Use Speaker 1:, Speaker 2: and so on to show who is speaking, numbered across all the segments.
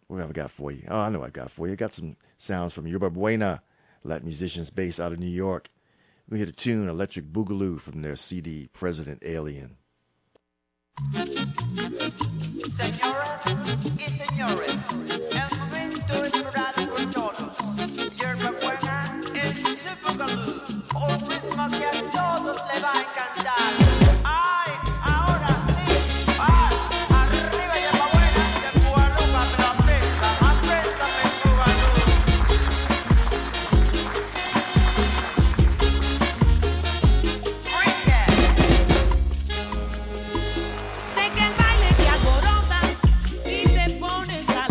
Speaker 1: What have I got for you? Oh, I know what I got for you. I got some sounds from Yerba Buena, Latin musicians based out of New York. We hit a tune, Electric Boogaloo, from their CD, President Alien.
Speaker 2: Señoras y señores, el momento esperado por todos. Yerba Buena, el Boogaloo, un ritmo que a todos le va a encantar. ¡Ay! Ahora sí, ¡ay! Arriba Yerba Buena, que Boogaloo me la aprenda, apréndame el Boogaloo. Bring it.
Speaker 3: Sé que el baile te alborota y te pones a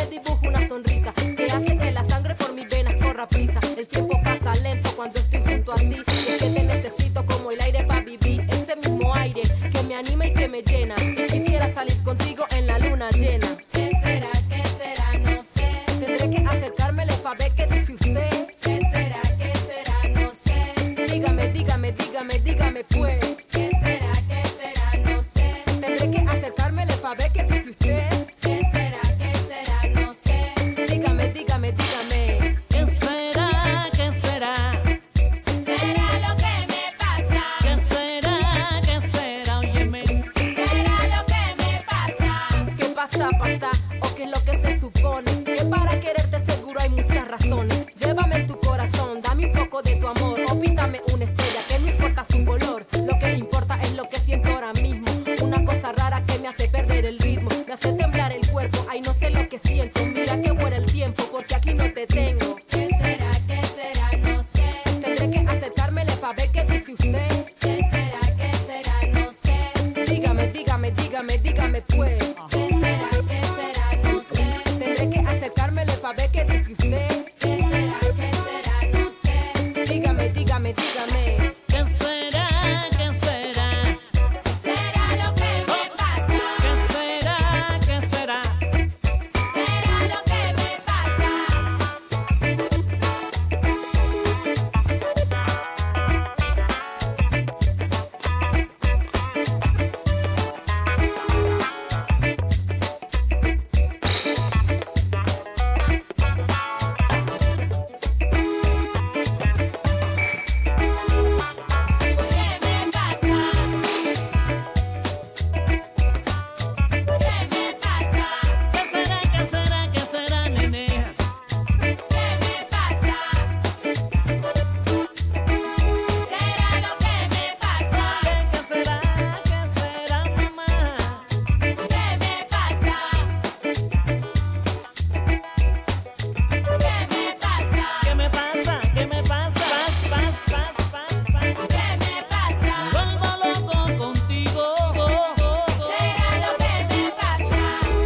Speaker 3: me dibuja una sonrisa que hace que la sangre por mis venas corra prisa. El tiempo pasa lento cuando estoy junto a ti. Y es que te necesito como el aire para vivir. Ese mismo aire que me anima y que me llena. Y quisiera salir contigo en la luna llena.
Speaker 4: ¿Qué será? ¿Qué será? No sé.
Speaker 3: Tendré que acercármele para ver qué dice usted.
Speaker 4: ¿Qué será? ¿Qué será? No sé.
Speaker 3: Dígame, dígame, dígame, dígame pues.
Speaker 4: ¿Qué será? ¿Qué será? No sé.
Speaker 3: Tendré que acercármele para ver qué dice usted.
Speaker 4: ¿Qué será? ¿Qué será? No sé.
Speaker 3: Dígame, dígame, dígame.
Speaker 5: ¿Qué será? ¿Qué será?
Speaker 4: ¿Será lo que me pasa?
Speaker 5: ¿Qué será? ¿Qué será? Óyeme.
Speaker 4: ¿Será lo que me pasa?
Speaker 3: ¿Qué pasa, pasa? ¿O qué es lo que se supone? Que para quererte seguro hay muchas razones. Llévame en tu corazón, dame un poco de tu amor. O píntame una estrella, que no importa su color. Lo que importa es lo que siento ahora mismo. Una cosa rara que me hace perder el ritmo. Me hace temblar el cuerpo, ay no sé lo que siento. Mira que vuela el tiempo, porque aquí no te tengo.
Speaker 4: ¿Qué será? ¿Qué será? No sé.
Speaker 3: Tendré que acercármele para ver qué dice usted.
Speaker 4: ¿Qué será? ¿Qué será? No sé.
Speaker 3: Dígame, dígame, dígame, dígame pues.
Speaker 4: ¿Qué será? ¿Qué será? No sé.
Speaker 3: Tendré que acercármele para ver qué dice usted.
Speaker 4: ¿Qué será? ¿Qué será? No sé.
Speaker 3: Dígame, dígame, dígame.
Speaker 5: ¿Qué será? ¿Qué será?
Speaker 4: ¿Será lo que me pasa?
Speaker 5: ¿Qué será? ¿Qué será?
Speaker 4: ¿Será lo que me pasa? ¿Qué me pasa? ¿Qué me pasa?
Speaker 5: ¿Qué será? ¿Qué será? ¿Qué será, nene?
Speaker 4: ¿Qué me pasa? ¿Será lo que me pasa?
Speaker 5: ¿Qué será? ¿Qué será, mamá?
Speaker 4: ¿Qué me pasa? ¿Qué me pasa?
Speaker 5: ¿Qué me pasa? ¿Qué me pasa?
Speaker 4: ¿Qué me pasa?
Speaker 5: Vuelvo loco contigo.
Speaker 4: ¿Será lo que me pasa?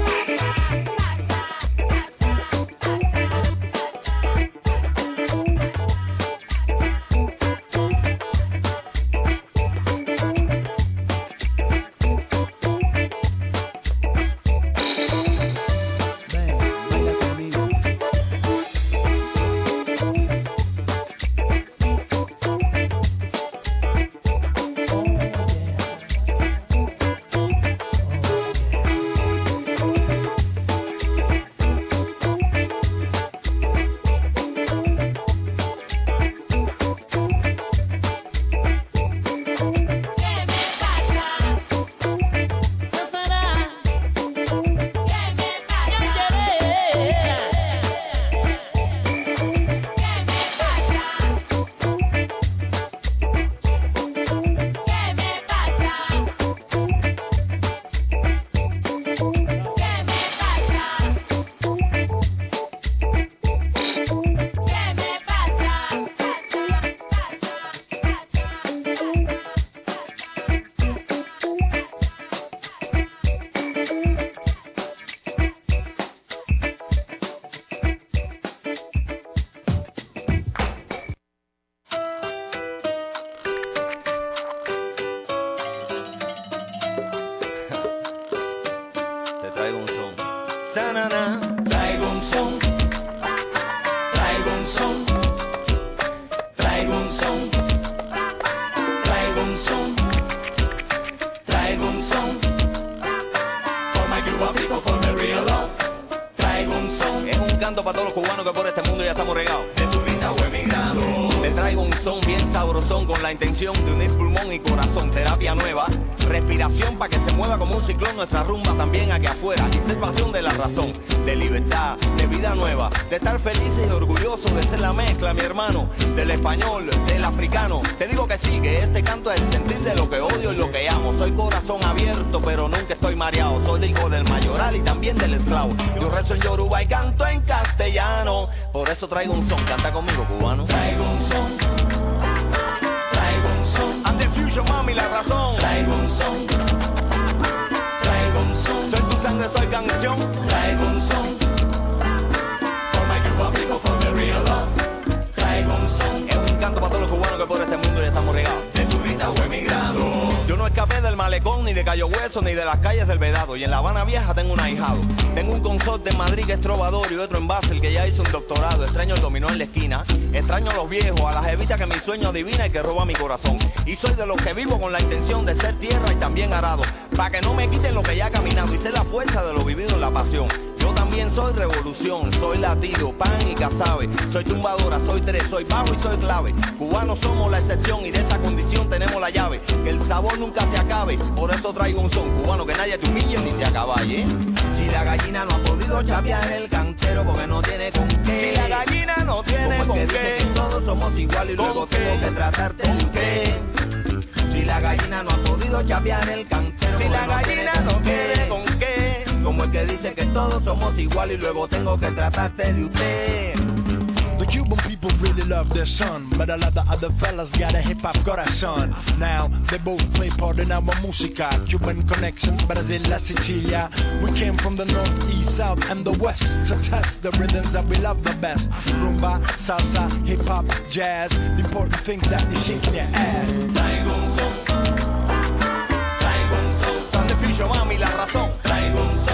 Speaker 5: Ven, baila conmigo. Oh, yeah.
Speaker 4: ¿Qué me pasa?
Speaker 5: ¿Qué será?
Speaker 4: ¿Qué me pasa? ¿Qué me pasa? ¿Qué me pasa? ¿Qué me pasa? ¿Qué me
Speaker 6: Te traigo un son. Sanana. Traigo un son. Traigo un son. Traigo un son. Traigo un son. Traigo un son. For my Cuban people, for my real love. Traigo un son. Es un canto para todos los cubanos que por este mundo ya estamos regados. De turista o emigrado. Te traigo un son bien sabrosón con la intención de unir pulmón y corazón. Terapia nueva. Respiración para que se mueva como un ciclón nuestra rumba también aquí afuera. Y ser pasión de la razón, de libertad, de vida nueva, de estar felices y orgullosos de ser la mezcla, mi hermano, del español, del africano. Te digo que sí, que este canto es el sentir de lo que odio y lo que amo. Soy corazón abierto, pero nunca estoy mareado. Soy hijo del mayoral y también del esclavo. Yo rezo en yoruba y canto en castellano. Por eso traigo un son, canta conmigo, cubano. Traigo un son. Traigo un son. I'm the fusion, mami, la razón. Traigo un son. Traigo un son. Soy tu sangre, soy canción. Traigo un son. Cayo Hueso ni de las calles del Vedado. Y en La Habana Vieja tengo un ahijado. Tengo un consorte en Madrid que es trovador y otro en Basel que ya hizo un doctorado. Extraño el dominó en la esquina, extraño a los viejos, a las jevitas que mi sueño adivina y que roba mi corazón. Y soy de los que vivo con la intención de ser tierra y también arado, pa' que no me quiten lo que ya he caminado y sé la fuerza de lo vivido en la pasión. Yo también soy revolución, soy latido, pan y casabe. Soy tumbadora, soy tres, soy bajo y soy clave. Cubanos somos la excepción y de esa condición tenemos la llave. Que el sabor nunca se acabe, por eso traigo un son cubano que nadie te humille ni te acaballe. Si la gallina no ha podido chapear el cantero porque no tiene con qué. Si la gallina no tiene con qué. Dice que todos somos iguales y luego tengo que tratarte de usted. Si la gallina no ha podido chapear el cantero. Si la gallina no tiene con qué. Como el que dice que todos somos iguales y luego tengo que tratarte de usted.
Speaker 7: The Cuban people really love their son, but a lot of other fellas got a hip-hop corazón. Now, they both play part in our música. Cuban connections, Brazil, La Sicilia. We came from the north, east, south, and the west to test the rhythms that we love the best. Rumba, salsa, hip-hop, jazz. The important things that they shake in your ass.
Speaker 6: Traigo un son, San de Fisho, mami, la razón. Traigo un son,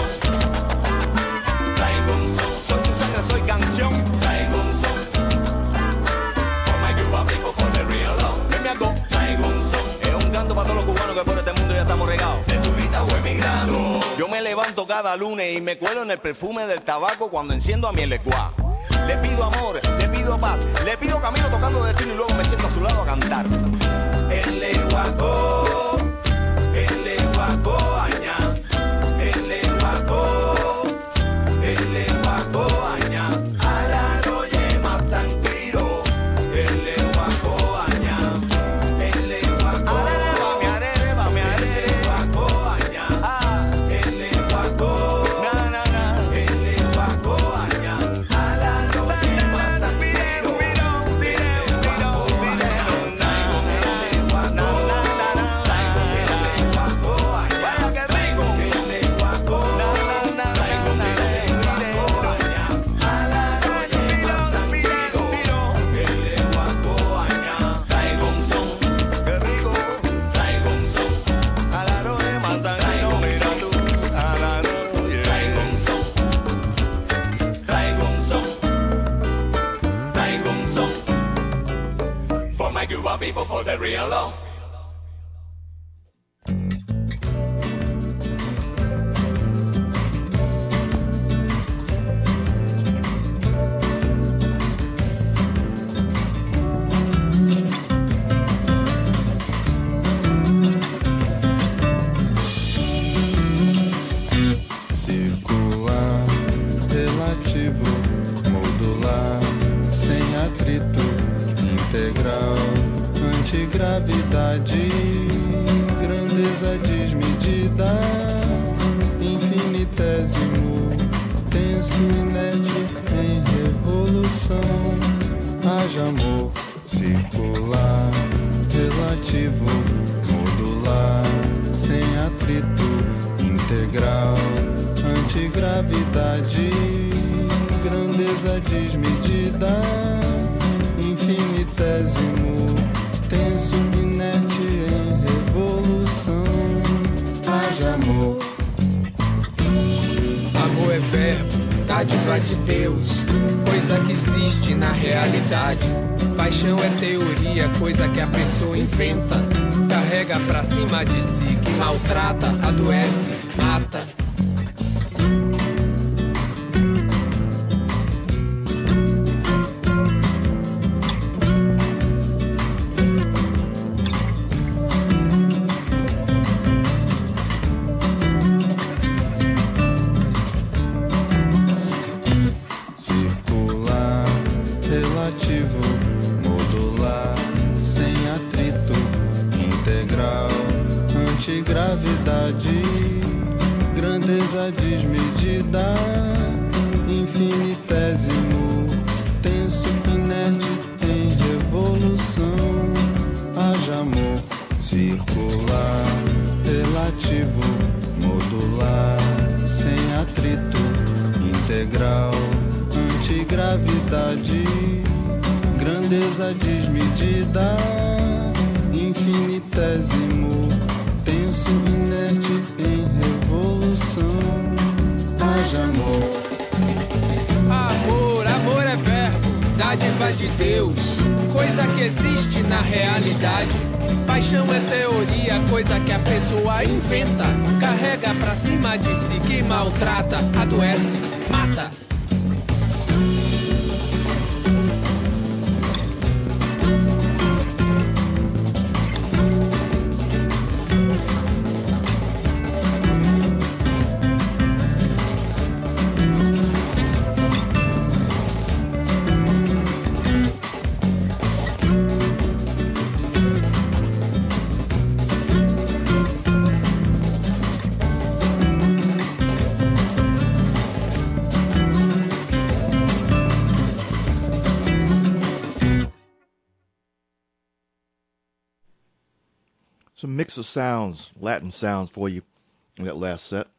Speaker 6: soy tu sangre, soy canción. Traigo un son, for my Cuban people, for the real love. Dime algo, traigo un son, es un canto para todos los cubanos que por este mundo ya estamos regados. De turista o emigrando. Yo me levanto cada lunes y me cuelo en el perfume del tabaco cuando enciendo a mi Elecuá. Le pido amor, le pido paz, le pido camino tocando destino y luego me siento a su lado a cantar. El Leguaco, añá, el Leguaco, añá, a la noche más sanquiro, el Leguaco, añá, el Leguaco, va me arere, añá, el Leguaco, el Leguaco, añá, a la noche más sanquiro, Cuban people for the real love.
Speaker 8: Circular, relativo, modular, sem atrito, integral, antigravidade, grandeza desmedida, infinitésimo, tenso, inerte, em revolução, haja amor, circular, relativo, modular, sem atrito, integral, antigravidade, grandeza desmedida, infinitésimo, tenso, inerte em revolução, haja amor.
Speaker 9: Amor é verbo, dádiva de Deus, coisa que existe na realidade. Paixão é teoria, coisa que a pessoa inventa, carrega pra cima de si, que maltrata, adoece, mata.
Speaker 8: Gravidade, grandeza desmedida, infinitésimo, tenso, inerte em revolução, haja amor, circular, relativo, modular, sem atrito, integral, antigravidade, grandeza desmedida, infinitésimo, tenso, tenso, inerte em revolução. Haja amor.
Speaker 9: Amor, amor é verbo, dádiva de Deus, coisa que existe na realidade. Paixão é teoria, coisa que a pessoa inventa, carrega pra cima de si, que maltrata, adoece, mata.
Speaker 1: Some mix of sounds, Latin sounds for you in that last set.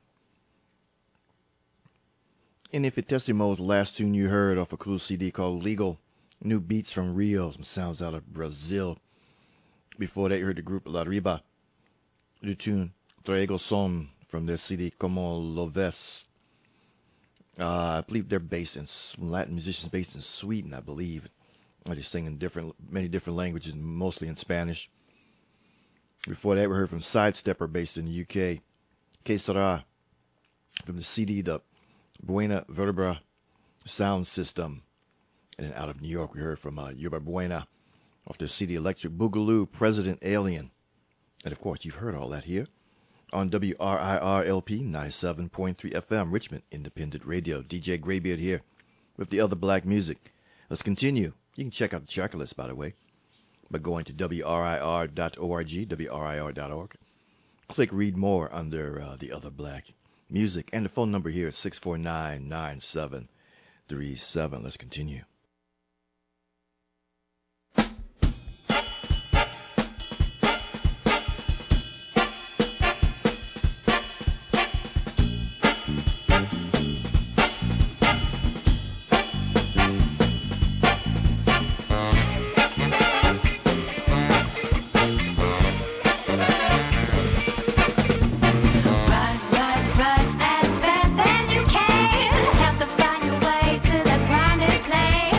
Speaker 1: And if it Testimo's the last tune you heard off a cool CD called Legal, new beats from Rio, some sounds out of Brazil. Before that, you heard the group La Riba, the tune Traigo Son from their CD Como Lo Ves. I believe they're based in, Latin musicians based in Sweden, I believe. They just sing in many different languages, mostly in Spanish. Before that, we heard from Sidestepper, based in the UK. Que Sera, from the CD, the Buena Vertebra Sound System. And then out of New York, we heard from Yerba Buena, off their CD Electric Boogaloo, President Alien. And of course, you've heard all that here on WRIR-LP 97.3 FM, Richmond Independent Radio. DJ Graybeard here with the other black music. Let's continue. You can check out the track list, by the way, by going to WRIR.org, WRIR.org. Click Read More under the other black music. And the phone number here is 649-9737. Let's continue.
Speaker 4: Run as fast as you can. Have to find your way to the promised land.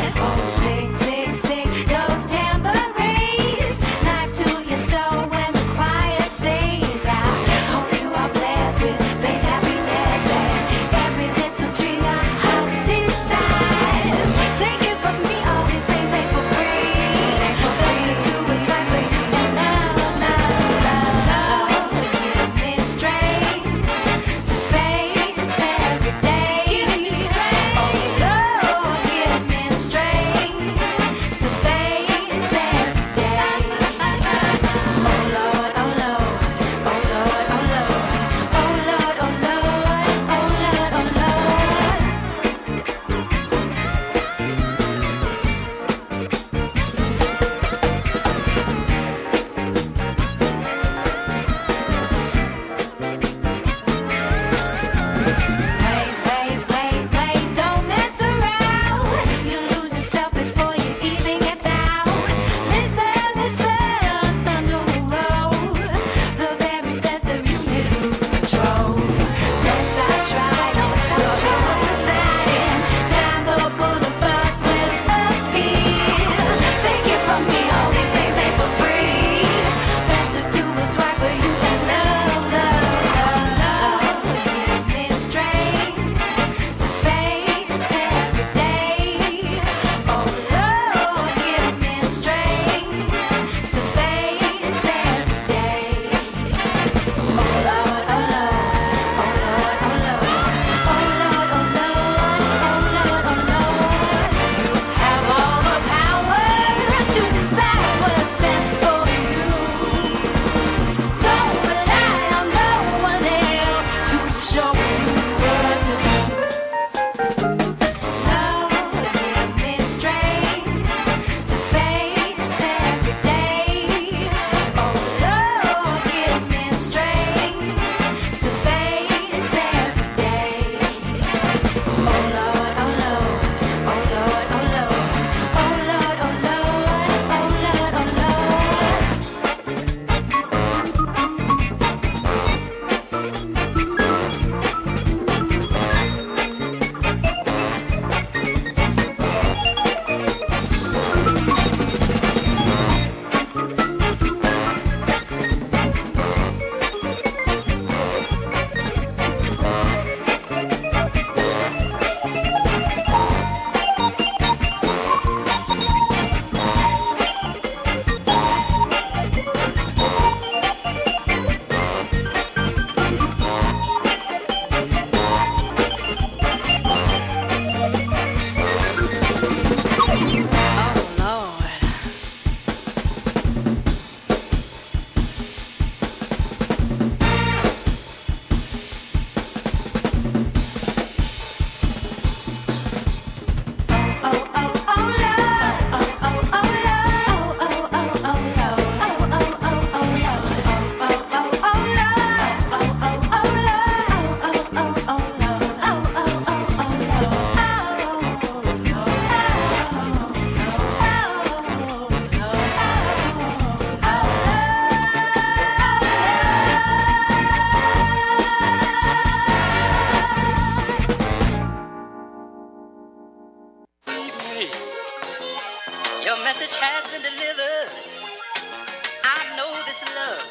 Speaker 10: Your message has been delivered. I know this love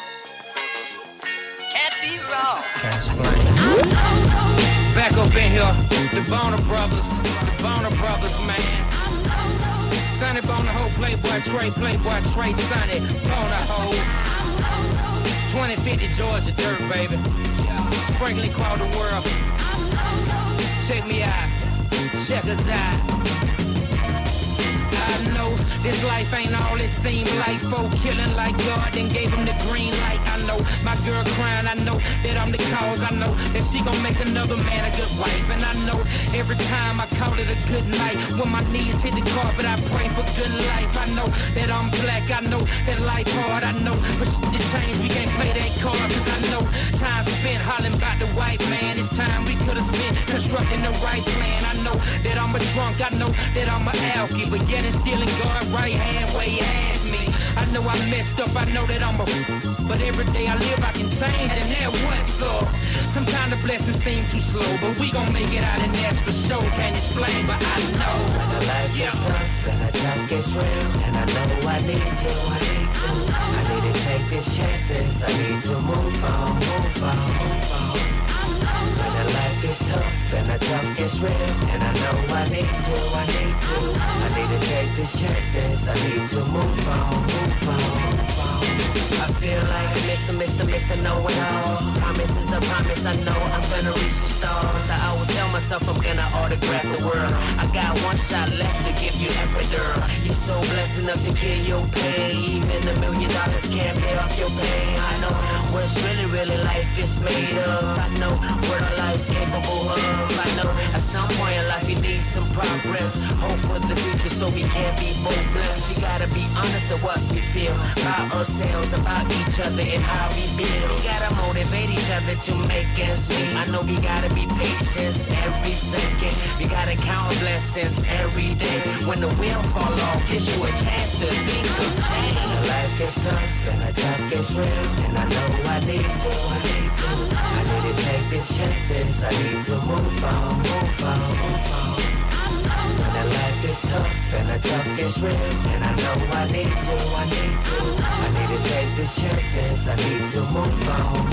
Speaker 10: can't be wrong.
Speaker 9: Can't explain. Back up in here, the Boner Brothers, man. Sonny Boner Ho, Playboy Trey, Sonny Boner Ho. 2050 Georgia dirt, baby. Sprinkling across the world. Check me out, check us out. I know this life ain't all it seems like. Folk killing like God, then gave him the green light. I know my girl crying, I know that I'm the cause. I know that she gon' make another man a good wife. And I know every time I call it a good night, when my knees hit the carpet, I pray for good life. I know that I'm black, I know that life hard. I know for shit to change, we can't play that card. Cause I know time spent hollering about the white man. It's time we could've spent constructing the right plan. I know that I'm a drunk, I know that I'm a alky, but yet it's still in God's right hand where he has me. I know I messed up, I know that I'm a but every day I live I can change, and that what's up. Sometimes the blessings seem too slow, but we gon' make it out, and that's for sure. Can't explain, but I know
Speaker 11: when the life gets tough and the tough gets real, and I know I need to take these chances. I need to move on. When the life gets tough and the tough gets real, and I know I need to take these chances. I need to move on. I feel like Mr. Know-it-all. Promise is a promise, I know I'm gonna reach the stars. I always tell myself I'm gonna autograph the world. I got one shot left to give you epidural. You're so blessed enough to kill your pain. Even $1 million can't pay off your pain. I know what's really life is made of. I know what our life's capable of. I know at some point in life you need some progress. Hope for the future so we can be more blessed. We gotta be honest of what we feel about ourselves, about each other and how we feel. We gotta motivate each other to make ends meet. I know we gotta be patient every second. We gotta count blessings every day. When the wheel fall off, gives you a chance to think of change. When the life gets tough and the tough gets real, and I know I need to take these chances. I need to move on. When the life gets tough and the tough gets real, and I know I need to take these chances. I need to move on.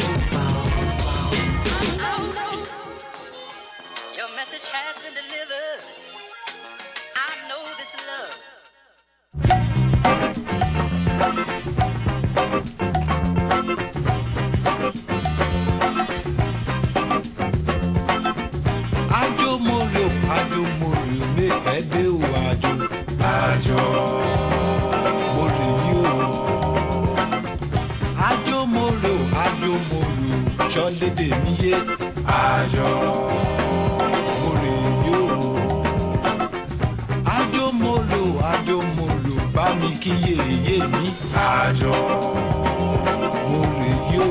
Speaker 10: Your message has been delivered. I know this love.
Speaker 12: Ajo molo, me pede o ajo. Molo yo. Ajo molo, ṣọlẹ tèmi yé. Ajo molo, bá mi kí yèyé mi. Ajo molo yo.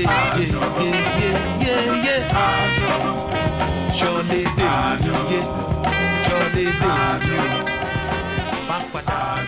Speaker 12: yeah, yeah, yeah, yeah. Surely did, yeah. Surely did, yeah. Papa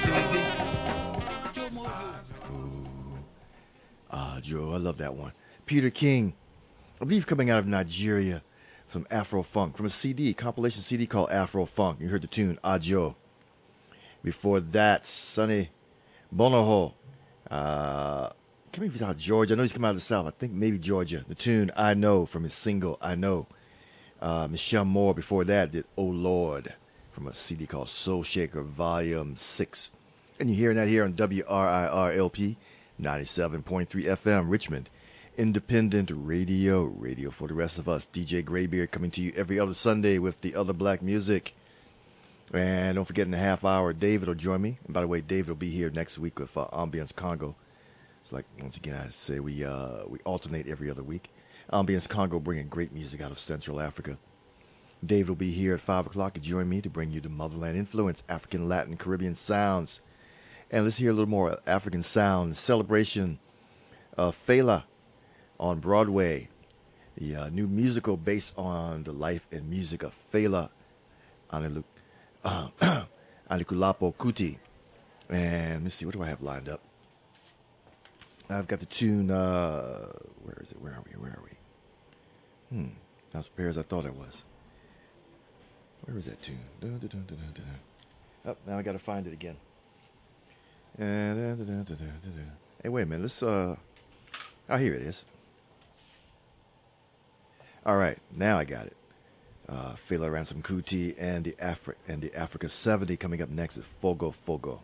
Speaker 1: Joe, I love that one. Peter King, I believe coming out of Nigeria from Afro Funk, from a CD, compilation CD called Afro Funk. You heard the tune Ajo. Before that, Sonny Bonoho, coming from Georgia. I know he's come out of the South. I think maybe Georgia. The tune I Know from his single I Know. Michelle Moore before that did Oh Lord from a CD called Soul Shaker Volume 6. And you're hearing that here on WRIR-LP 97.3 FM, Richmond. Independent radio, radio for the rest of us. DJ Graybeard coming to you every other Sunday with the other black music. And don't forget in a half hour, David will join me. And by the way, David will be here next week with Ambience Congo. It's like, once again, I say we alternate every other week. Ambience Congo bringing great music out of Central Africa. David will be here at 5 o'clock to join me to bring you the motherland influence, African, Latin, Caribbean sounds. And let's hear a little more African sounds. Celebration of Fela on Broadway. The new musical based on the life and music of Fela Anikulapo Kuti. And let me see, what do I have lined up? I've got the tune, where is it? Where are we? Not as prepared as I thought I was. Where is that tune? Oh, now I got to find it again. Hey, wait a minute. Let's, here it is. All right, now I got it. Fela Ransom Kuti and the Africa 70 coming up next is Fogo Fogo.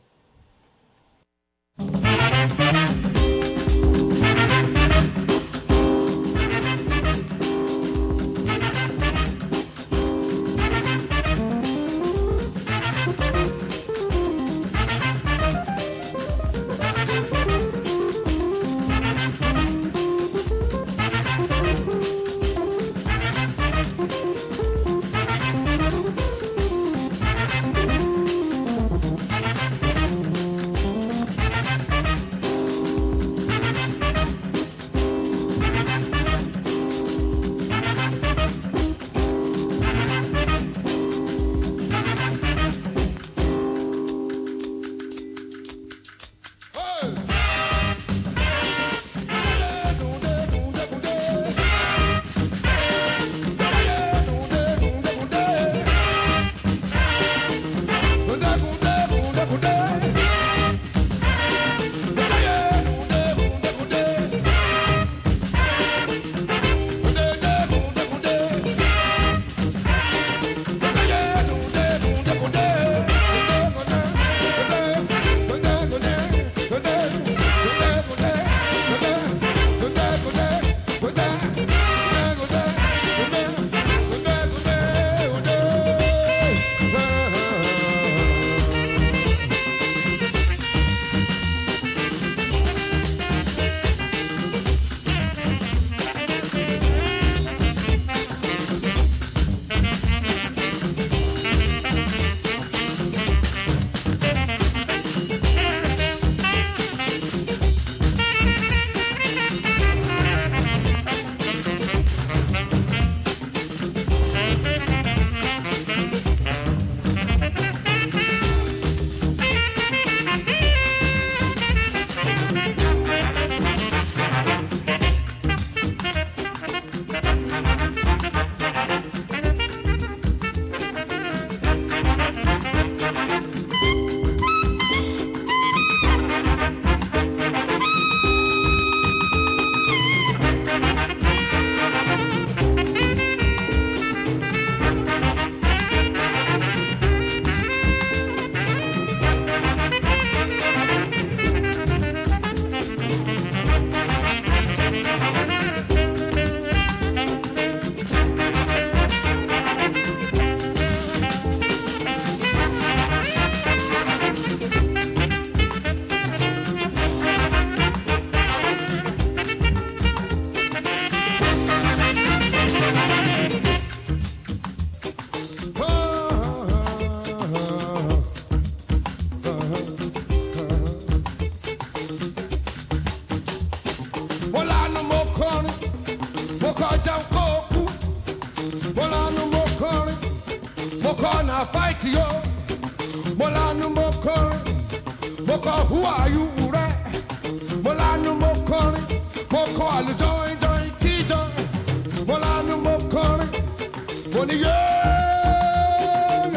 Speaker 13: fight yo. Molanu mokori, moko who are you re? Molanu mokori, moko alu join join ki join. Molanu mokori, money yeah.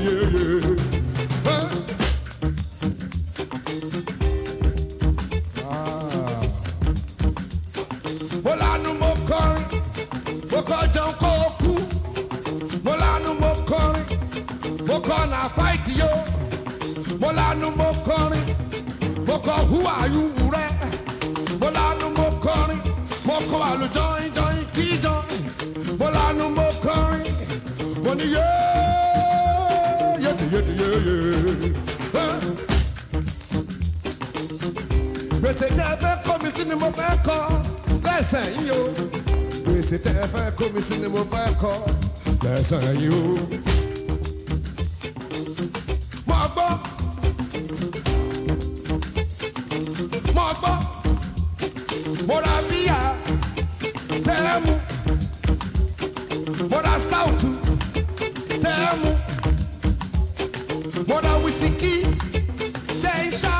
Speaker 13: Huh? Molanu mokori, moko jan koku. Molanu mokori, moko na fight yo. Molanu mokori, moko who are you re? Molanu mokori, moko alu join join ki join. Molanu mokori, money yeah, yeah. Gbèsè tẹ́ fẹ́ kó mi sí ni mo fẹ́ kọ́ lẹ́sẹ̀ yìí o. Gbèsè tẹ́ fẹ́ kó mi sí ni mo fẹ́ kọ́ lẹ́sẹ̀ yìí o. Mo gbọ́, mo ra bíyà tẹ́ẹ̀mù, mo ra stout tẹ́ẹ̀mù, mo ra wísíkì tẹ́ẹ̀ṣá.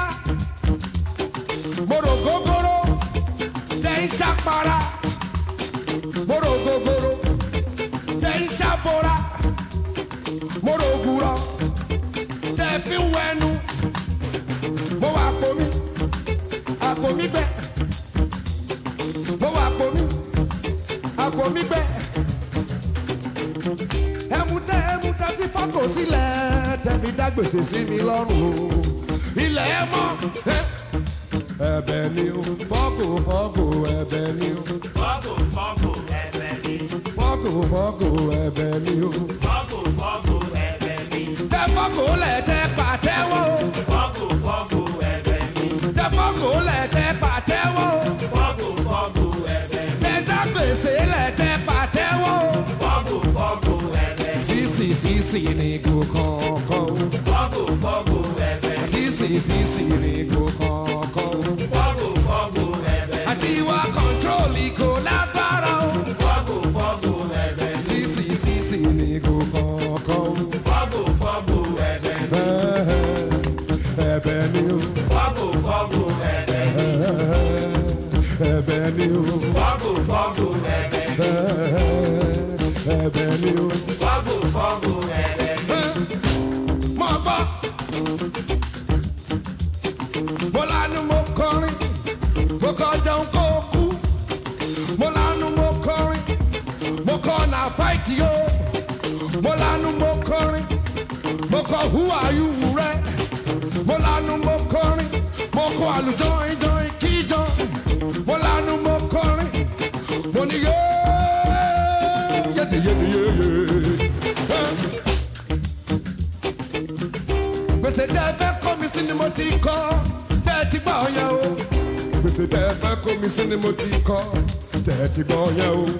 Speaker 13: Moro gogoro, ten shakpara. Moro gogoro, ten shapora. Moro guro, ten fi wenu. Mo wa pomi gbe. Mo wa pomi gbe. Ẹmu tẹ fi fọ́kò sílẹ̀, tẹ fi dá gbèsè sí mi lọ́rùn o. Ilẹ̀ ẹ mọ́. Ẹ̀bẹ̀ ni o, fọ́gò ẹ̀bẹ̀ ni o.
Speaker 14: Fọ́gò ẹ̀bẹ̀ ni.
Speaker 13: Fọ́gò ẹ̀bẹ̀ ni o.
Speaker 14: Fọ́gò ẹ̀bẹ̀ ni.
Speaker 13: Tẹ fọ́gò lẹ̀ tẹ pàtẹ́wọ́ o.
Speaker 14: Fọ́gò ẹ̀bẹ̀ ni.
Speaker 13: Tẹ fọ́gò lẹ̀ tẹ pàtẹ́wọ́ o.
Speaker 14: Fọ́gò ẹ̀bẹ̀ ni.
Speaker 13: Tẹ dá gbèsè lẹ̀ tẹ pàtẹ́wọ́ o.
Speaker 14: Fọ́gò ẹ̀bẹ̀ ni.
Speaker 13: Sísì ni go kọ̀ọ̀kan o.
Speaker 14: Fọ́gò ẹ̀bẹ̀ ni.
Speaker 13: Sísì ni go kọ̀ọ̀kan o.
Speaker 14: Fọ́gò ẹ̀bẹ̀ ni.
Speaker 13: Àti wá kọ̀ntrólì kò lágbára o.
Speaker 14: Fọ́gò ẹ̀bẹ̀ ni.
Speaker 13: Sísì ni go kọ̀ọ̀kan o.
Speaker 14: Fọ́gò ẹ̀bẹ̀ ni.
Speaker 13: Ẹ̀bẹ̀ ni o.
Speaker 14: Fọ́gò ẹ̀bẹ̀ ni.
Speaker 13: Ẹ̀bẹ̀ ni o.
Speaker 14: Fọ́gò ẹ̀bẹ̀ ni.
Speaker 13: Ẹ̀bẹ̀ ni o.
Speaker 14: Fọ́gò ẹ̀bẹ̀ ni.
Speaker 13: Mo gbọ́. Mo lanu mo kọrin, mo kọ jẹun kó kú. Mo lanu mo kọrin, mo kọ na fight yo. Mo lanu mo kọrin, mo kọ who are you rẹ. Mo lanu mo kọrin, mo kọ àlù join join kí join. Mo lanu mo kọrin, mo ní yé yé. Gbèsè tẹ́ fẹ́ kọ́ mi sí ni mo ti kọ́, tẹ́ ti gbọ́ yẹn o. Gbèsè tẹ́ fẹ́ kọ́ mi sí ni mo ti kọ́, tẹ́ ti gbọ́ yẹn o.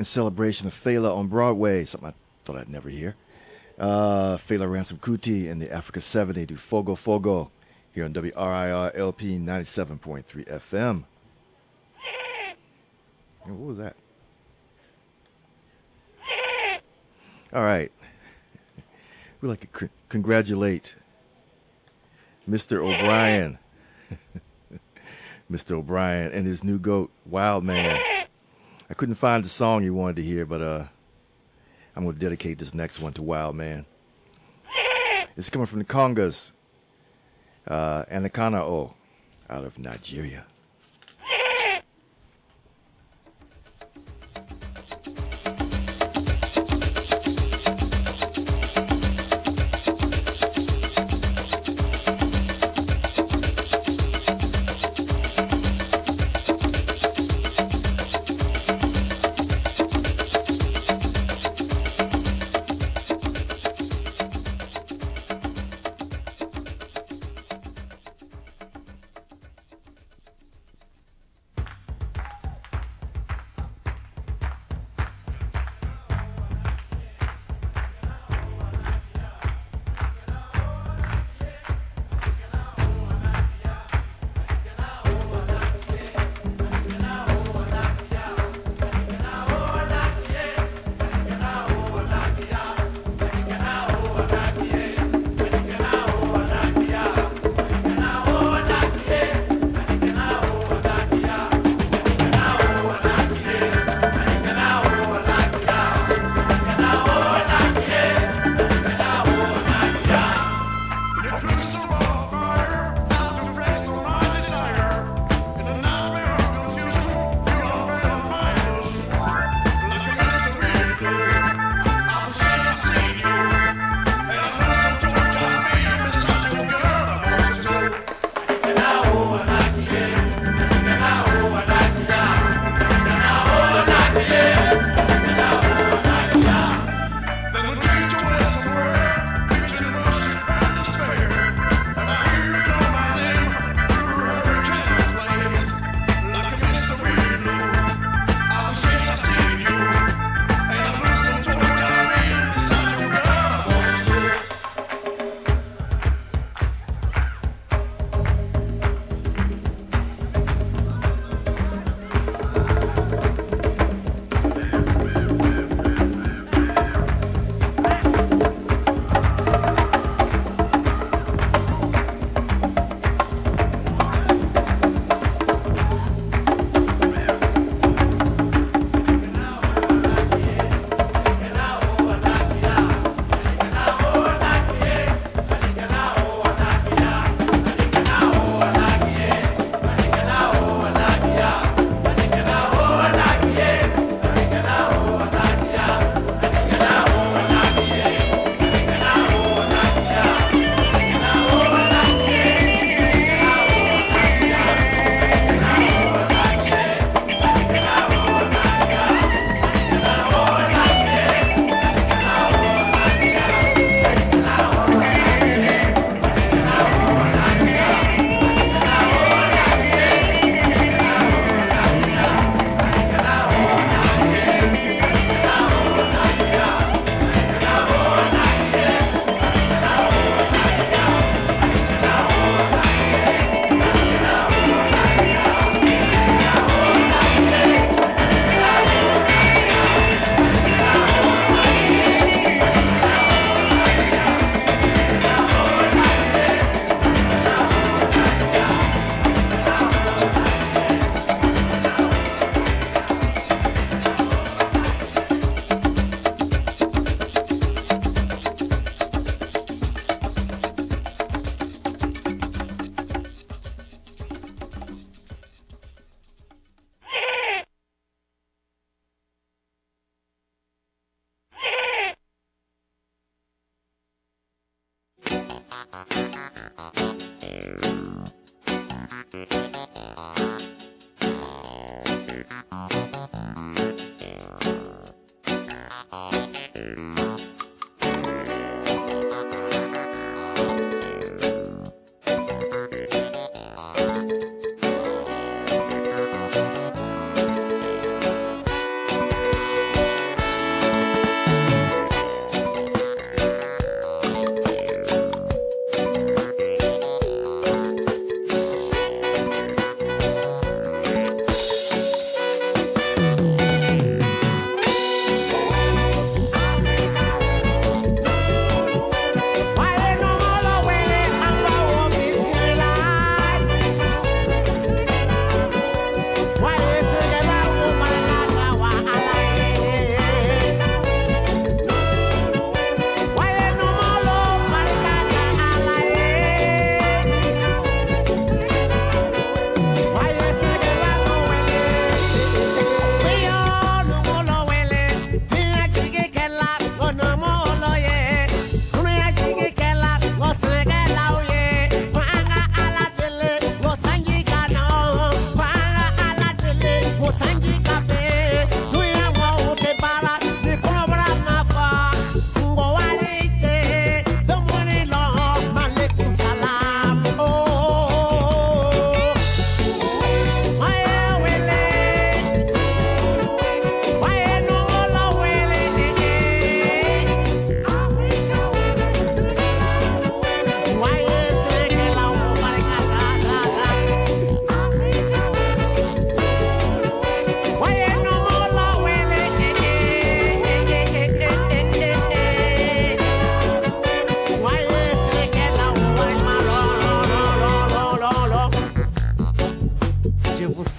Speaker 1: in celebration of Fela on Broadway, something I thought I'd never hear. Fela Ransom Kuti and the Africa 70 do Fogo Fogo here on WRIR LP 97.3 FM. What was that? All right. We'd like to congratulate Mr. O'Brien. Mr. O'Brien and his new goat, Wild Man. I couldn't find the song you wanted to hear, but I'm going to dedicate this next one to Wild Man. It's coming from the Congas, Anakanao, out of Nigeria.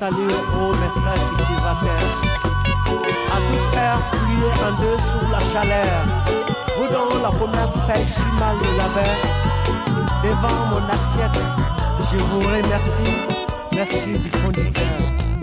Speaker 15: salut aux mes frères cultivateurs. À toute heure, pliez en deux sous la chaleur. Vous dont la promesse paye si mal le labeur. Devant mon assiette, je vous remercie. Merci du fond du cœur.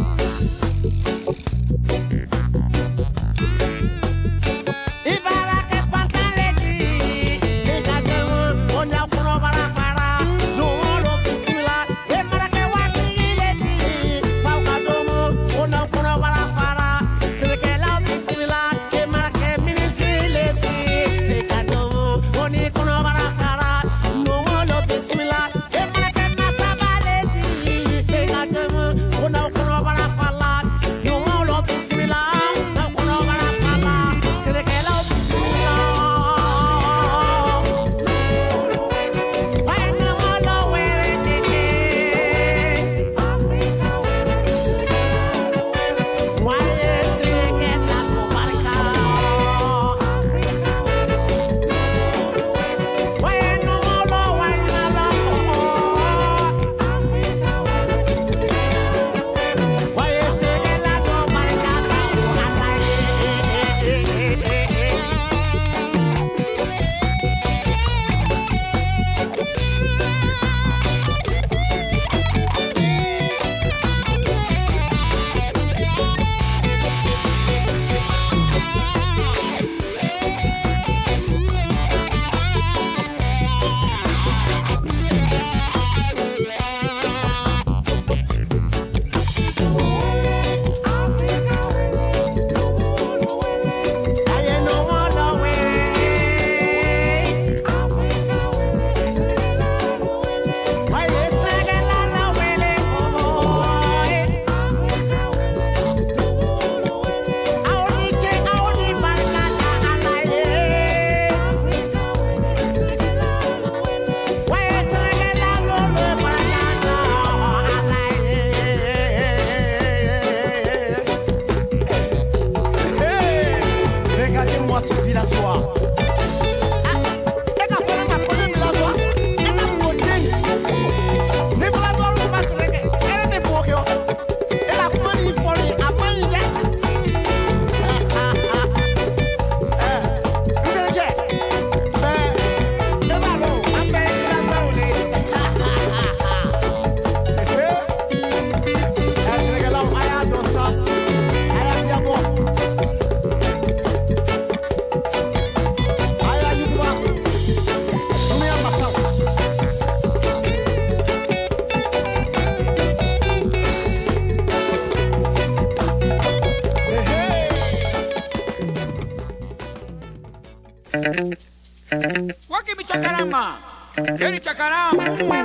Speaker 16: Wakimi chakarama, yeri chakarama.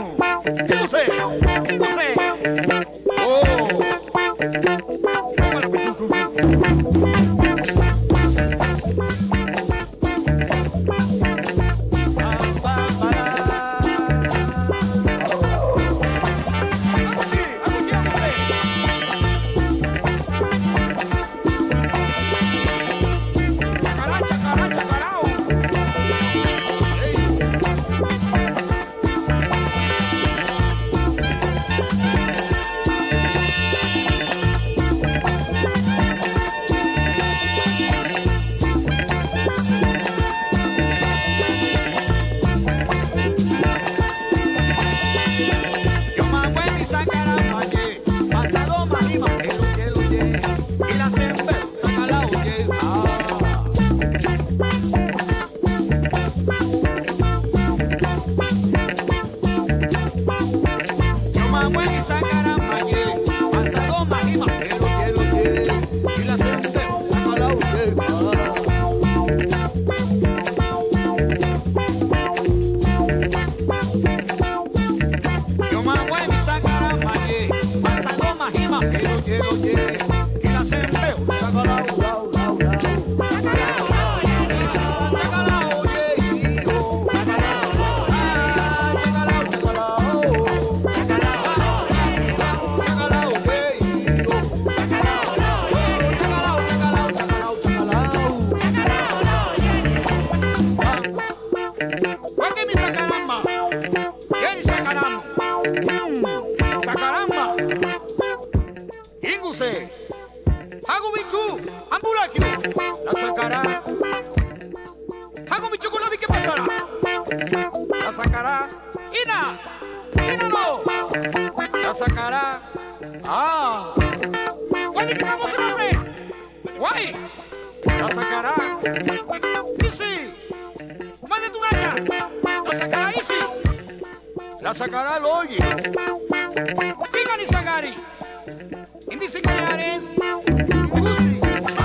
Speaker 16: Dígose. Oh. sacará. Ah. Guay, ¿qué vamos a hacer? Guay. La sacará. Easy. Mande tu gacha. La sacará Easy. La sacará Loye. Digan y Sagari. Indice Callares. Igusi.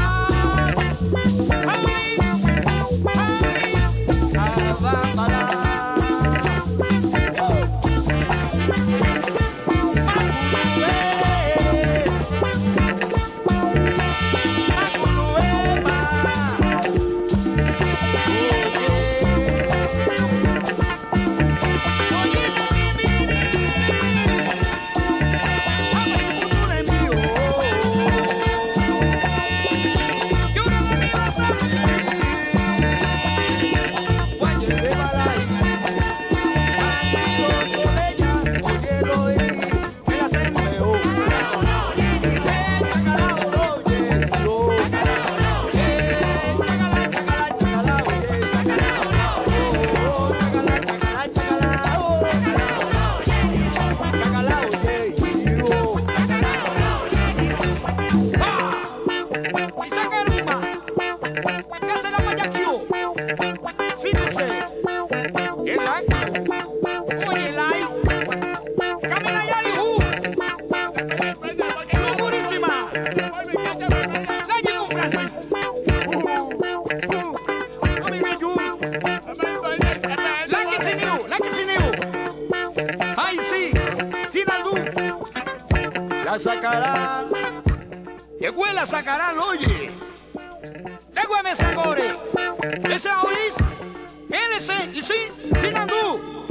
Speaker 16: Sacará, que huela sacará oye, de Güemes Sagore, ese Auris, LC y sin andú.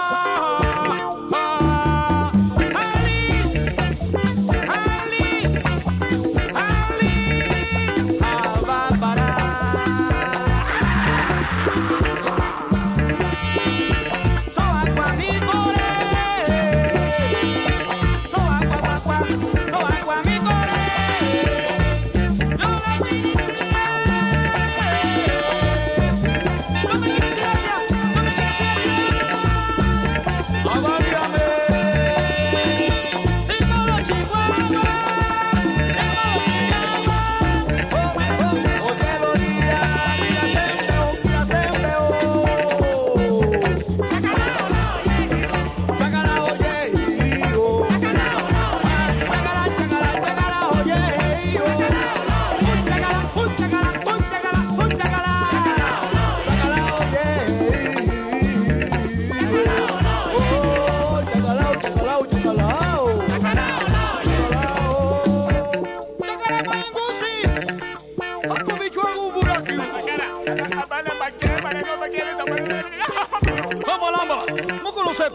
Speaker 16: Vamos, Lamba, no que lo sepa.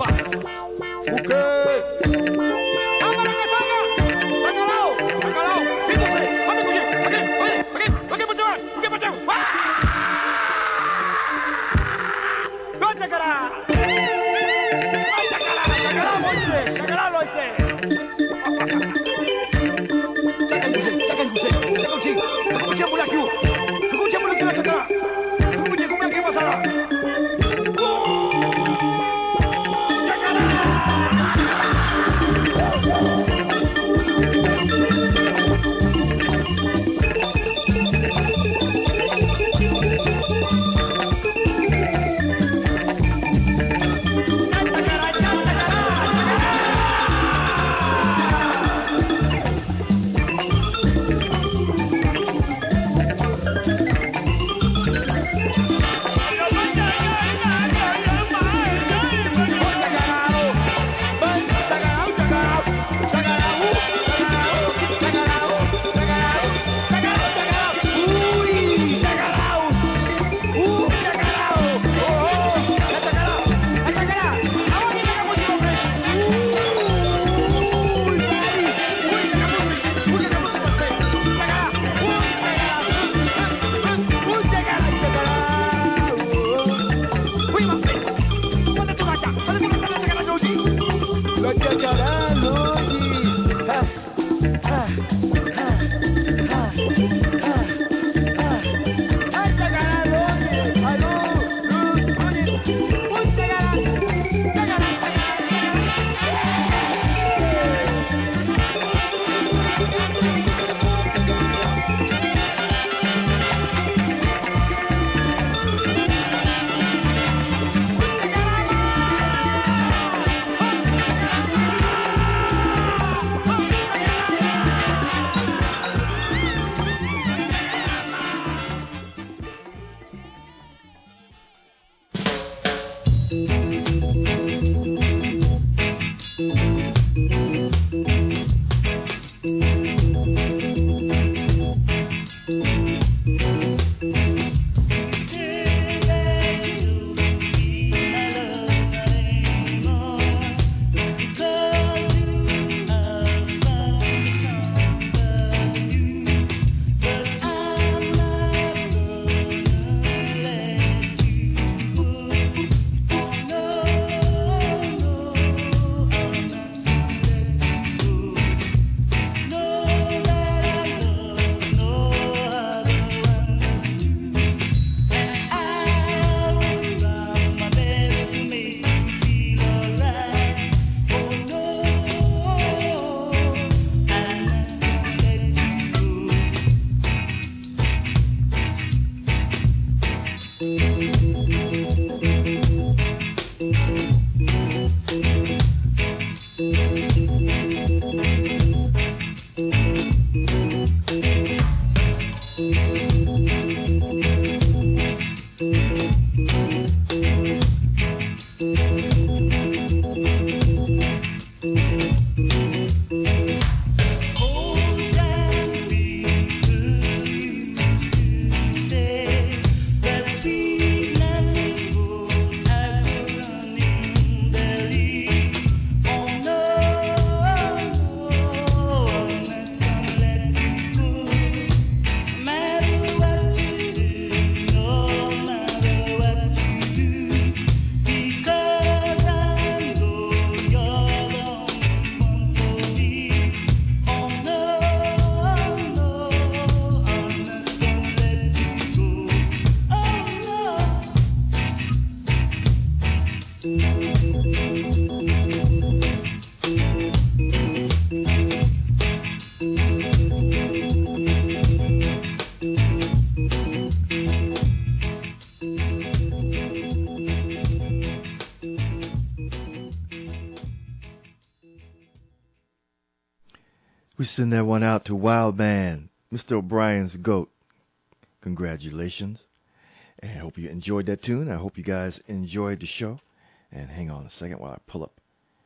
Speaker 1: We send that one out to Wild Man, Mr. O'Brien's Goat. Congratulations. And I hope you enjoyed that tune. I hope you guys enjoyed the show. And hang on a second while I pull up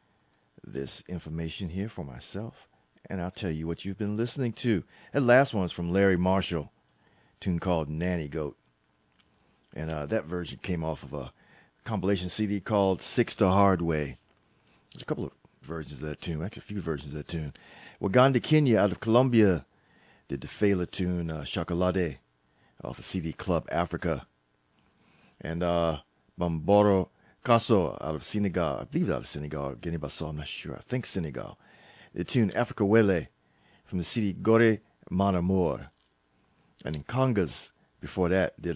Speaker 1: this information here for myself. And I'll tell you what you've been listening to. That last one's from Larry Marshall, a tune called Nanny Goat. And that version came off of a compilation CD called Six the Hard Way. There's a couple of versions of that tune, actually a few versions of that tune. Waganda Kenya out of Colombia did the Fela tune Chocolate off of CD Club Africa. And Bamboro Kasso out of Senegal, I believe out of Senegal, Guinea-Bissau, I'm not sure, I think Senegal. The tune Africa Wele from the CD Gore Mon Amour. And in Congas, before that, did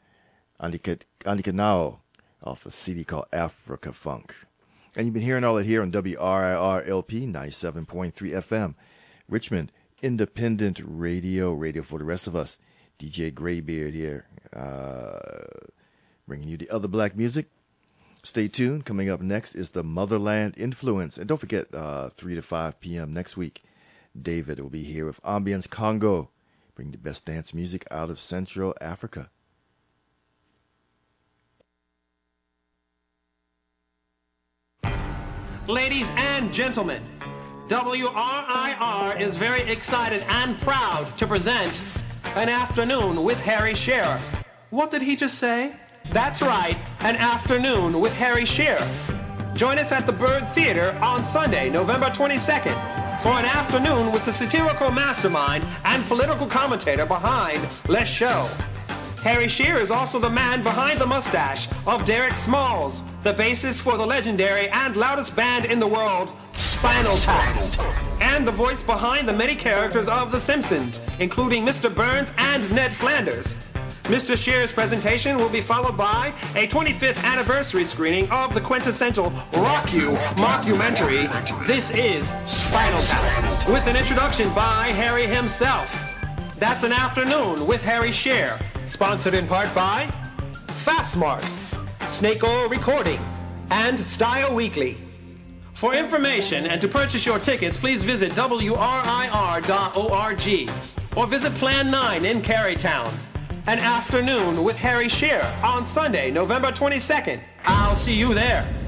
Speaker 1: Andikanao off a CD called Africa Funk. And you've been hearing all that here on WRIR LP 97.3 FM, Richmond Independent Radio, radio for the rest of us. DJ Graybeard here, bringing you the other black music. Stay tuned. Coming up next is the Motherland Influence. And don't forget, 3 to 5 p.m. next week, David will be here with Ambience Congo, bringing the best dance music out of Central Africa.
Speaker 17: Ladies and gentlemen, WRIR is very excited and proud to present An Afternoon with Harry Shearer. What did he just say? That's right, An Afternoon with Harry Shearer. Join us at the Bird Theater on Sunday, November 22nd, for an afternoon with the satirical mastermind and political commentator behind Les Show. Harry Shearer is also the man behind the mustache of Derek Smalls, the bassist for the legendary and loudest band in the world, Spinal Tap, and the voice behind the many characters of The Simpsons, including Mr. Burns and Ned Flanders. Mr. Shearer's presentation will be followed by a 25th anniversary screening of the quintessential Rock You mockumentary, This Is Spinal Tap, with an introduction by Harry himself. That's An Afternoon with Harry Shearer, sponsored in part by Fastmark, Snake Oil Recording, and Style Weekly. For information and to purchase your tickets, please visit WRIR.org or visit Plan 9 in Carytown. An Afternoon with Harry Shearer on Sunday, November 22nd. I'll see you there.